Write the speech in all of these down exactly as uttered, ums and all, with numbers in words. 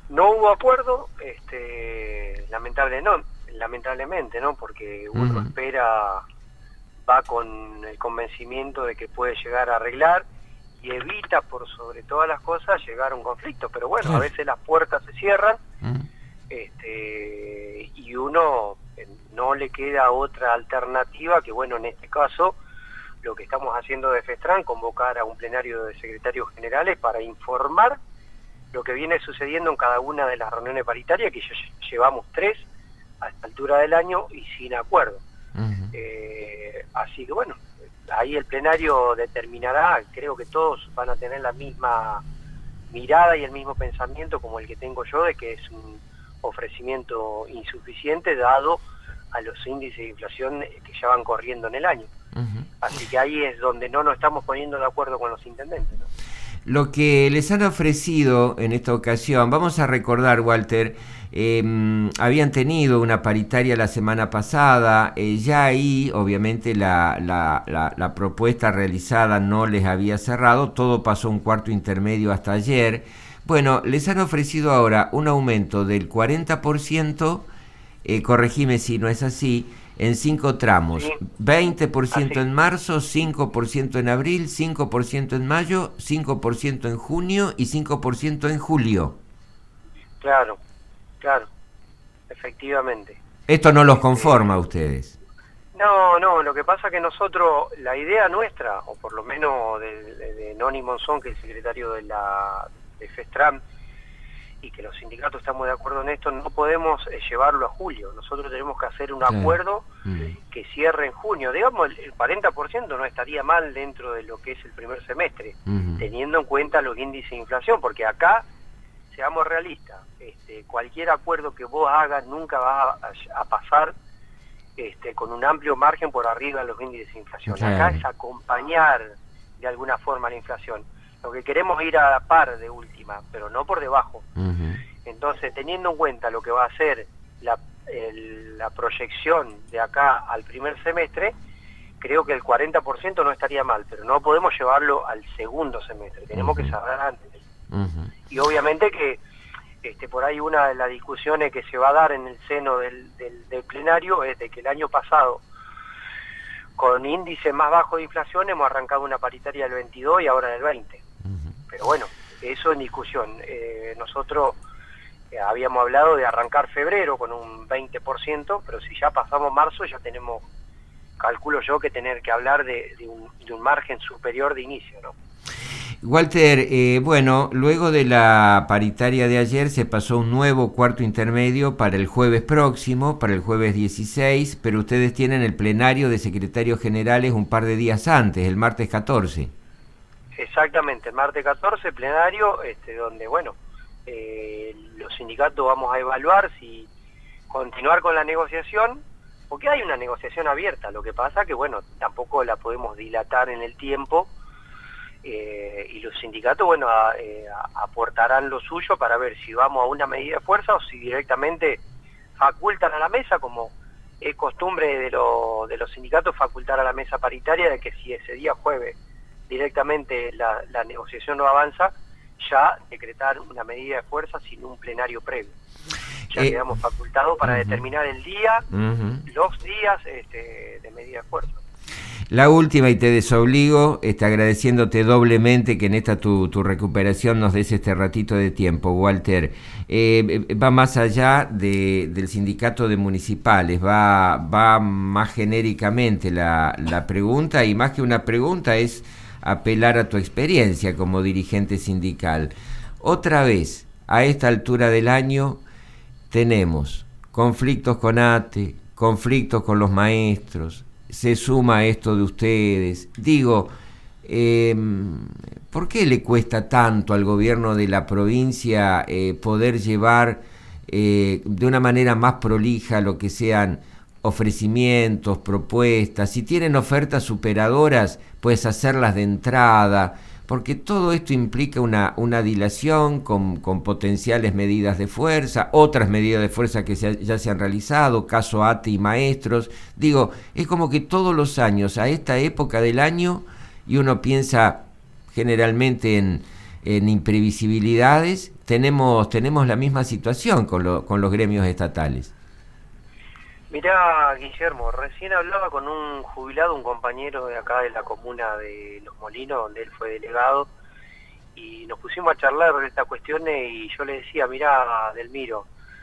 no hubo acuerdo, este, lamentable no, lamentablemente, ¿no? Porque uno uh-huh. espera, va con el convencimiento de que puede llegar a arreglar y evita por sobre todas las cosas llegar a un conflicto, pero bueno, a veces las puertas se cierran uh-huh. este, y uno no le queda otra alternativa que, bueno, en este caso lo que estamos haciendo de FESTRAN, convocar a un plenario de secretarios generales para informar lo que viene sucediendo en cada una de las reuniones paritarias, que ya llevamos tres a esta altura del año y sin acuerdo. Uh-huh. Eh, así que bueno, ahí el plenario determinará, creo que todos van a tener la misma mirada y el mismo pensamiento como el que tengo yo, de que es un ofrecimiento insuficiente dado a los índices de inflación que ya van corriendo en el año. Uh-huh. Así que ahí es donde no nos estamos poniendo de acuerdo con los intendentes, ¿no? Lo que les han ofrecido en esta ocasión, vamos a recordar, Walter, eh, habían tenido una paritaria la semana pasada, eh, ya ahí obviamente la, la, la, la propuesta realizada no les había cerrado, todo pasó un cuarto intermedio hasta ayer. Bueno, les han ofrecido ahora un aumento del cuarenta por ciento, eh, corregime si no es así, en cinco tramos, sí. veinte por ciento en marzo, cinco por ciento en abril, cinco por ciento en mayo, cinco por ciento en junio y cinco por ciento en julio. Claro, claro, efectivamente. ¿Esto no los conforma a ustedes? No, no, lo que pasa es que nosotros, la idea nuestra, o por lo menos de, de, de Noni Monzón, que es el secretario de la de FESTRAN, y que los sindicatos estamos de acuerdo en esto, no podemos eh, llevarlo a julio. Nosotros tenemos que hacer un sí. acuerdo mm. que cierre en junio. Digamos, el, el cuarenta por ciento no estaría mal dentro de lo que es el primer semestre, mm. teniendo en cuenta los índices de inflación, porque acá, seamos realistas, este, cualquier acuerdo que vos hagas nunca va a, a pasar este, con un amplio margen por arriba de los índices de inflación. Sí. Acá es acompañar de alguna forma la inflación. Lo que queremos es ir a la par de última, pero no por debajo. Uh-huh. Entonces, teniendo en cuenta lo que va a ser la, el, la proyección de acá al primer semestre, creo que el cuarenta por ciento no estaría mal, pero no podemos llevarlo al segundo semestre, tenemos uh-huh. que cerrar antes. Uh-huh. Y obviamente que este, por ahí una de las discusiones que se va a dar en el seno del, del, del plenario es de que el año pasado, con índice más bajo de inflación, hemos arrancado una paritaria del veintidós y ahora del veinte. Pero bueno, eso en discusión. Eh, nosotros eh, habíamos hablado de arrancar febrero con un veinte por ciento, pero si ya pasamos marzo ya tenemos, calculo yo, que tener que hablar de, de, un, de un margen superior de inicio, ¿no? Walter, eh, bueno, luego de la paritaria de ayer se pasó un nuevo cuarto intermedio para el jueves próximo, para el jueves dieciséis, pero ustedes tienen el plenario de secretarios generales un par de días antes, el martes catorce. Exactamente, el martes catorce, plenario, este, donde, bueno, eh, los sindicatos vamos a evaluar si continuar con la negociación, porque hay una negociación abierta, lo que pasa que, bueno, tampoco la podemos dilatar en el tiempo, eh, y los sindicatos, bueno, a, eh, aportarán lo suyo para ver si vamos a una medida de fuerza o si directamente facultan a la mesa, como es costumbre de, lo, de los sindicatos, facultar a la mesa paritaria, de que si ese día jueves directamente la, la negociación no avanza, ya decretar una medida de fuerza sin un plenario previo. Ya eh, quedamos facultados para uh-huh. determinar el día, uh-huh. los días este, de medida de fuerza. La última, y te desobligo, este, agradeciéndote doblemente que en esta tu, tu recuperación nos des este ratito de tiempo, Walter. Eh, va más allá de, del sindicato de municipales, va, va más genéricamente la, la pregunta, y más que una pregunta es apelar a tu experiencia como dirigente sindical. Otra vez, a esta altura del año, tenemos conflictos con A T E, conflictos con los maestros, se suma esto de ustedes. Digo, eh, ¿por qué le cuesta tanto al gobierno de la provincia eh, poder llevar eh, de una manera más prolija lo que sean ofrecimientos, propuestas? Si tienen ofertas superadoras, pues hacerlas de entrada, porque todo esto implica una, una dilación con, con potenciales medidas de fuerza, otras medidas de fuerza que se, ya se han realizado, caso A T E y maestros. Digo, es como que todos los años, a esta época del año, y uno piensa generalmente en, en imprevisibilidades, tenemos, tenemos la misma situación con, lo, con los gremios estatales. Mirá, Guillermo, recién hablaba con un jubilado, un compañero de acá de la comuna de Los Molinos, donde él fue delegado, y nos pusimos a charlar de estas cuestiones y yo le decía, mirá, Delmiro,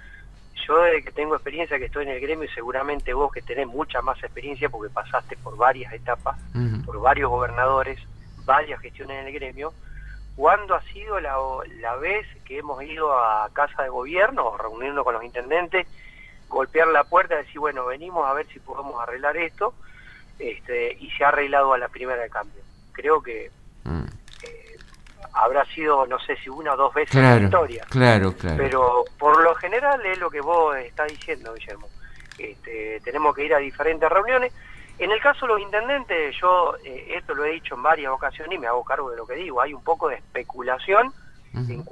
yo desde que tengo experiencia, que estoy en el gremio, y seguramente vos que tenés mucha más experiencia porque pasaste por varias etapas, uh-huh. por varios gobernadores, varias gestiones en el gremio, ¿cuándo ha sido la, la vez que hemos ido a casa de gobierno, reunirnos con los intendentes, golpear la puerta y decir, bueno, venimos a ver si podemos arreglar esto, este, y se ha arreglado a la primera de cambio? Creo que uh-huh. eh, habrá sido, no sé si una o dos veces claro, en la historia. Claro, claro. Pero por lo general es lo que vos estás diciendo, Guillermo. Este, tenemos que ir a diferentes reuniones. En el caso de los intendentes, yo eh, esto lo he dicho en varias ocasiones y me hago cargo de lo que digo. Hay un poco de especulación uh-huh. en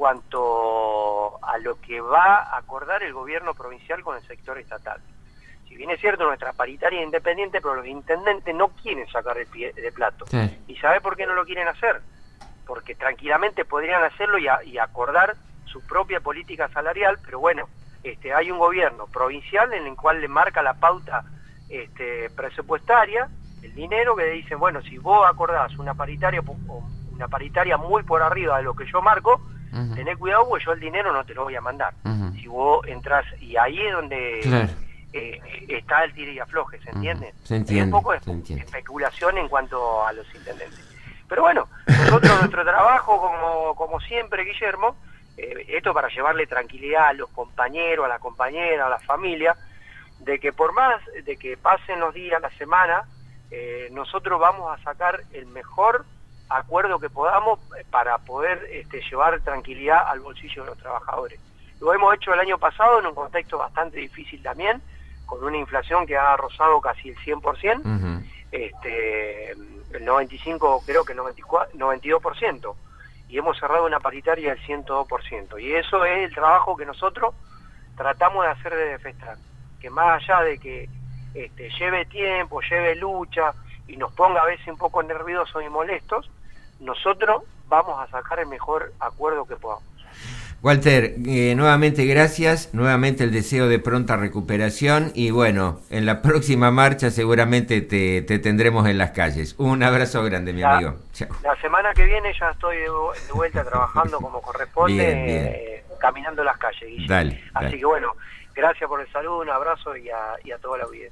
cuanto a lo que va a acordar el gobierno provincial con el sector estatal. Si bien es cierto, nuestra paritaria es independiente, pero los intendentes no quieren sacar el pie de plato. Sí. ¿Y sabe por qué no lo quieren hacer? Porque tranquilamente podrían hacerlo y, a, y acordar su propia política salarial, pero bueno, este, hay un gobierno provincial en el cual le marca la pauta este, presupuestaria, el dinero, que dicen, bueno, si vos acordás una paritaria una paritaria muy por arriba de lo que yo marco, uh-huh. tené cuidado porque yo el dinero no te lo voy a mandar. Uh-huh. Si vos entras, y ahí es donde claro. eh, está el tire y afloje, ¿se entiende? Uh-huh. Se entiende. Hay un poco de espe- especulación en cuanto a los intendentes. Pero bueno, nosotros nuestro trabajo, como, como siempre, Guillermo, eh, esto para llevarle tranquilidad a los compañeros, a la compañera, a la familia, de que por más de que pasen los días, la semana, eh, nosotros vamos a sacar el mejor acuerdo que podamos para poder este, llevar tranquilidad al bolsillo de los trabajadores. Lo hemos hecho el año pasado en un contexto bastante difícil también, con una inflación que ha rozado casi el cien por ciento, uh-huh. este, el noventa y cinco, creo que el noventa y cuatro, noventa y dos por ciento, y hemos cerrado una paritaria del ciento dos por ciento, y eso es el trabajo que nosotros tratamos de hacer desde FESTRAM, que más allá de que este, lleve tiempo, lleve lucha y nos ponga a veces un poco nerviosos y molestos, nosotros vamos a sacar el mejor acuerdo que podamos. Walter, eh, nuevamente gracias, nuevamente el deseo de pronta recuperación y bueno, en la próxima marcha seguramente te, te tendremos en las calles. Un abrazo grande, mi la, amigo. Chao. La semana que viene ya estoy de, de vuelta trabajando como corresponde, bien, bien. Eh, caminando las calles, Guille. Dale, Así dale. que bueno, gracias por el saludo, un abrazo y a, y a toda la audiencia.